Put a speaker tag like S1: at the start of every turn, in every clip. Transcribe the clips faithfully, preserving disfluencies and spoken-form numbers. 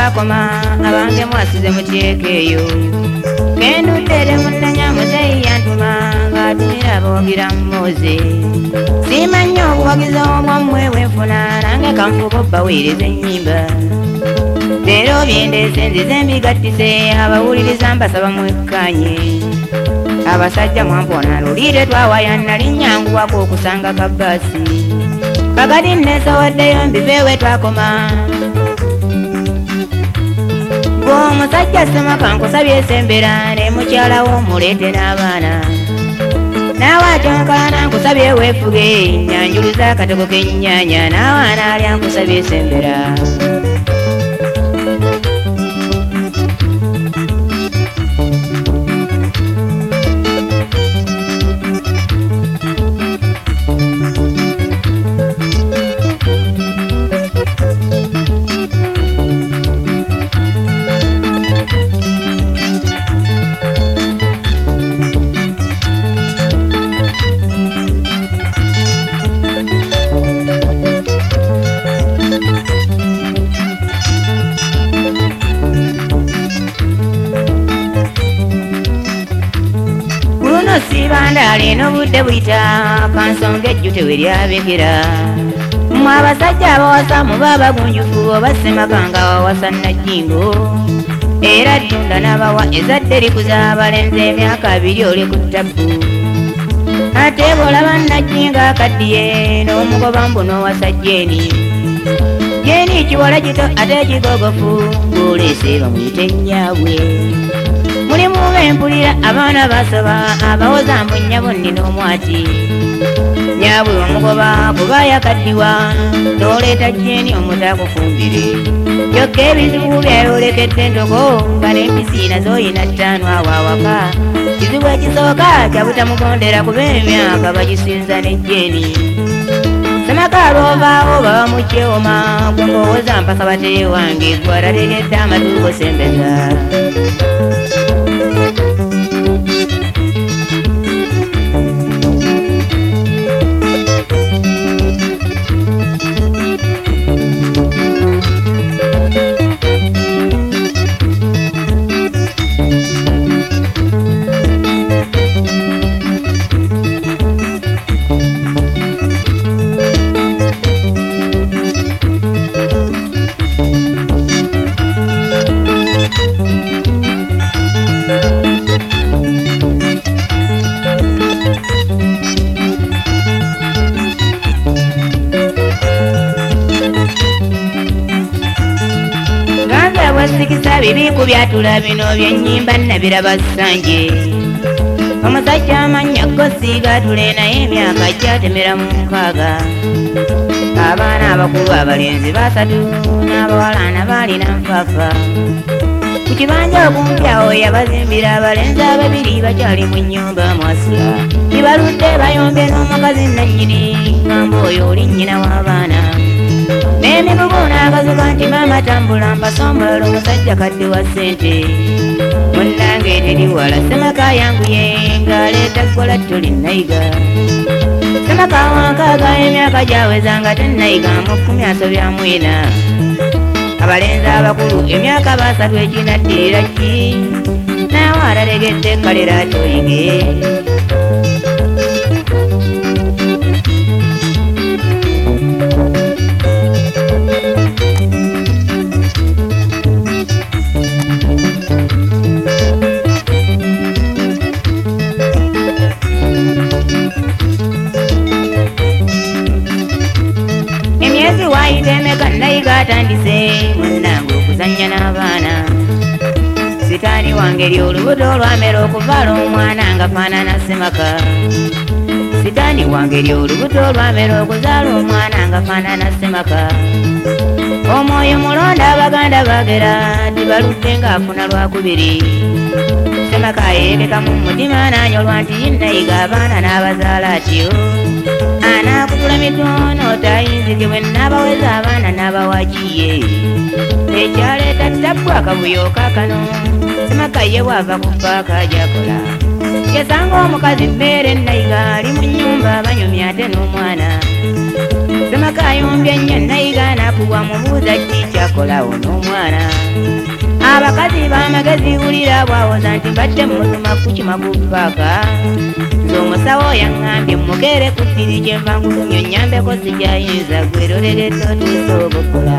S1: twakoma abange mwasize mutyekeeyo kendudere munanya muzeyi yantuma ng'atumira boogira mmoze simanyi obuwagizi omwammwe bwenfuna nange kanfuko baweereza ennyimba leero byendeese nzize mbigattise abawuliriza mbasaba mwekkanye abasajja mwampona lulire twawaya nali nnyanguwako okusanga kabbaasi kakati nneesowaddeyo mbiveewe twakoma omusajja semaka nkusabye esembera ne mukyalawo muleete n'abaana naawe atyonkalana nkusabye weefuge nyanjuluza akatego k'ennyaanya n'abaana alya nkusabye esembera sibandale n'obudde buyita kansonga ejju teweryabekera mmwe abasajja abawasa muba abagunjufu oba semakanga wawasa najjingo era ddunda n'abawa ezadde likuza abalenzi emyaka abiri oli ku ttabu ate bw'olaba najjinga akaddiye n'omugoba mbu n'owasa jeni jeni kiwala kito ate kigogofu ng'oleese bamuyite nnyaabwe mulimu bempulira abaana basaba abawoza mbu nnyabo nnina omwati nnyabwe omugoba kuba yakaddiwa n'oleeta jeni omutakufumbire kyokka ebizibu byayolekedde entogo nga n'empisi nazo oyina ttaano awo awaka kizibu ekisooka kyabutamugondera kuba emyaka bagisinza ne jeni semaka lwovaawo baba mukyewoma gwe ng'owoza mpaka bateye wange gwarategedde amatuuko sembeza sikisa bibi ku byatula bino byennyimba nabiraba ssanje omusajja amannya gosiiga tule naye emyaka gyatemera mu nkaaga abaana abakulu abalenzi basatu n'abawalana baalina nfaafa ku kibanja okumpyawo yabazimbira abalenzi ababiri bakyali mu nnyumba mwasula bibaludde bayombye n'omukazi nannyini ngamba oyo oli nnyina w'abaana n'emigugu n'akazuka nti maama tambula mpasombala omusajja kadde wa ssente munnange teri wala semaka yanguye ng'aleeta kola toli nayiga semaka wankaaga emyaka gyaweza nga tennayiga mu kkumi asobyamu ena abalenzi abakulu emyaka basatu ekinaddirira ki naawe alalegedde kalera atoyige waitemeka nayiga atandise munnange okuzannya n'abaana sitaani wange ly'olubuto olwamera okuvaala omwana nga faanana semaka sitaani wange ly'olubuto olwamera okuzaala omwana nga faanana semaka omwoyo mulonda abaganda bagera tibaludde ng'afuna lwakubiri semaka yeebeka mu mutima n'anyolwa nti nayiga abaana n'abazaala atyo anakutula mitono tayinzike bwe n'abaweza abaana n'abawakiye ekyaleeta ttabu akabuyo kakano semaka ye bw'ava ku paaka gyakola yasanga omukazi mbeere nayiga ali mu nnyumba banyumya ate n'omwana semaka bayombye nnyo nayiga nakuwa mubuuza kikyakola ono omwana abakazi b'amagezi wulira bwawoza nti mbadde muzuma kukima kupaaka nze omusawo yaŋŋambye mmukeere ku ddiri kyenva ngulumyo nnyambeko sijayinza gweroleredde otuusa obukola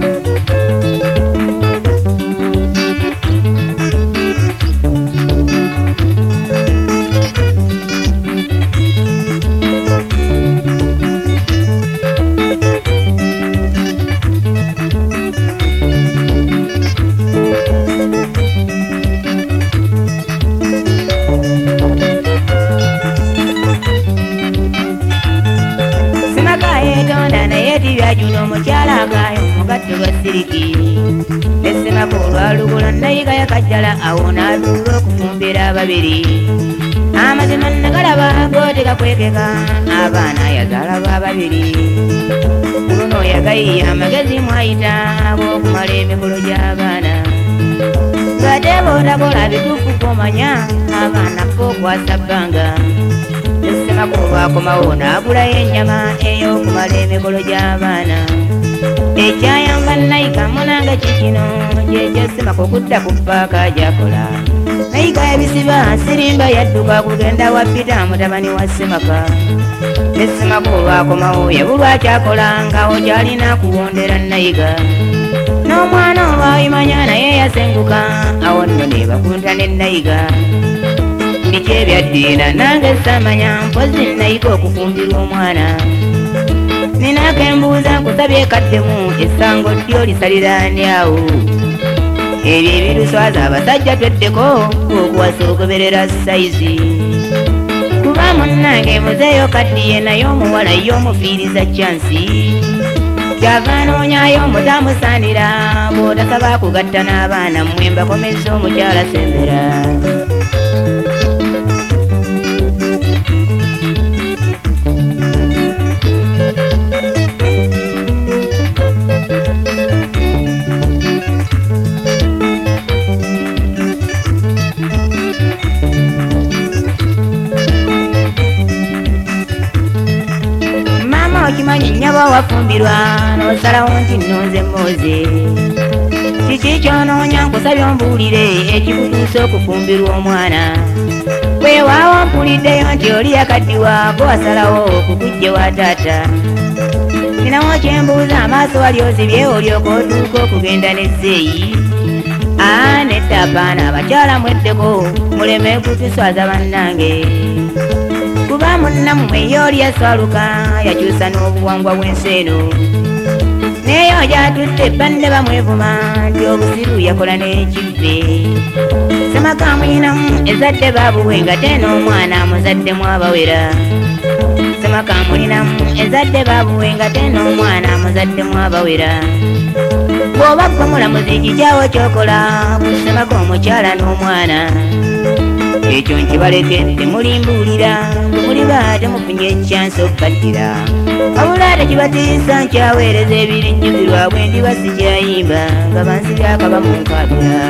S1: juno mukyala agayo mugatto lwa siriki esemako olwalugula nayiga yakajjala awo n'atuula okufumbira ababiri amazima nagalaba gootegakwekeka abaana yazaala bababiri luno yagayiya amagezi mwayita ab'okumala emikolo gy'abaana ngate bootakola bituufu komanya abaana kookwasa bbanga esemako olwakomawo n'agulayo ennyama ey'okumala emikolo gy'abaana ekyayamba nayiga munanga kikino gyekyesemako okudda ku paaka gyakola nayiga ebisiba sirimba yadduka kugenda wa pita mutabani wa semaka esemako olwakomawo yabulwa kyakola ngawo gyalina kuwondera nayiga n'omwana olwayimanya naye yasenguka awo nno ne bakunta ne nayiga biki ebyaddiina nange samanya mpozi nayiga okufumbirwa omwana ninako embuuza nkusabye kaddemu essango ddyo lisaliraani awo ebyo ebiluswaza abasajja tweddeko okuwasa ogoberera sayizi kuba munnange muzeeyo kaddiye naye omuwala y'omufiiriza kyansi kyava noonyayo mutamusaanira bw'otasaba kugatta n'abaana mmwe mbakomeza omukyala sembera okimanyi nnyaba wafumbirwa n'osalawo nti nnonze mmoze kiki kyonoonya nkusabye ombuulire ekikutuusa okufumbirwa omwana bwewaawo mpuliddeyo nti oli yakaddiwa gwe wasalawo okukujje wa taata ninawo kyembuuza amaaso wali ozibye olyoka otuuka okugenda n'ezzeeyi aa nedda abaana abakyala mweddeko muleme kutuswaza bannange kuba munnammwe y'oli yaswaluka yakyusa n'obuwangwa bw'ensi eno neyo gyatudde banne bamwevuma nti obusiru yakola n'ekivve semaka mwinamu ezadde babuwe nga te n'omwana muzaddemu abawera semaka mulinamu ezadde babuwe nga te n'omwana muzaddemu abawera bw'oba gwe mulamuzi kikyawo kyokola kusemaka omukyala n'omwana ekyo nkibaleke temulimbuulira temuliba temufunye ekyansi okukaddira wabula tekibatiisa nkyaweereza ebirinnyumirwa bwe ndiba sikyayimba nga bansi byakaba mu nkabula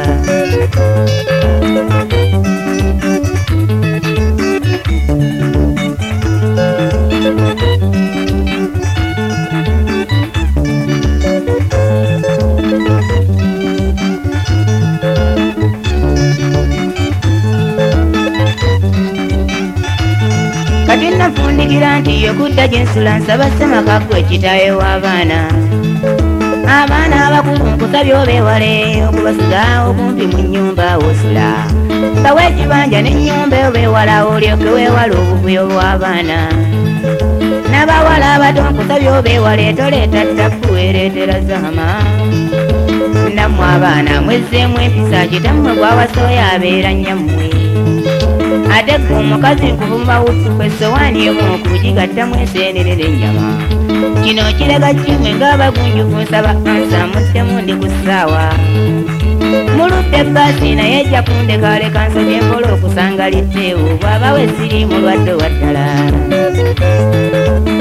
S1: kati nafundikira nti yokudda gyensula nsaba semaka gwe kitaawe w'abaana abaana abakulu nkusabye obeewale okubasuza okumpi mu nnyumba osula bawe ekibanja n'ennyumba obeewala olyoke weewala obuvuyo bw'abaana n'abawala abato nkusabye obeewale toleeta ttafu ereetera zama nammwe abaana mwezzeemu empisa kitammwe gwawasooya abeera nnyammwe ate gwe omukazi nkuvuma wuttu kwesowaani emu okugigattamu enseenene n'ennyama kino kirega kimwe ng'abagunjufu nsaba ansa muttemu ndi ku ssaawa muludde bbaasi naye ejja kundekaaleka nsobye mpola okusanga litteewo bw'aba we siri mulwadde wa ddala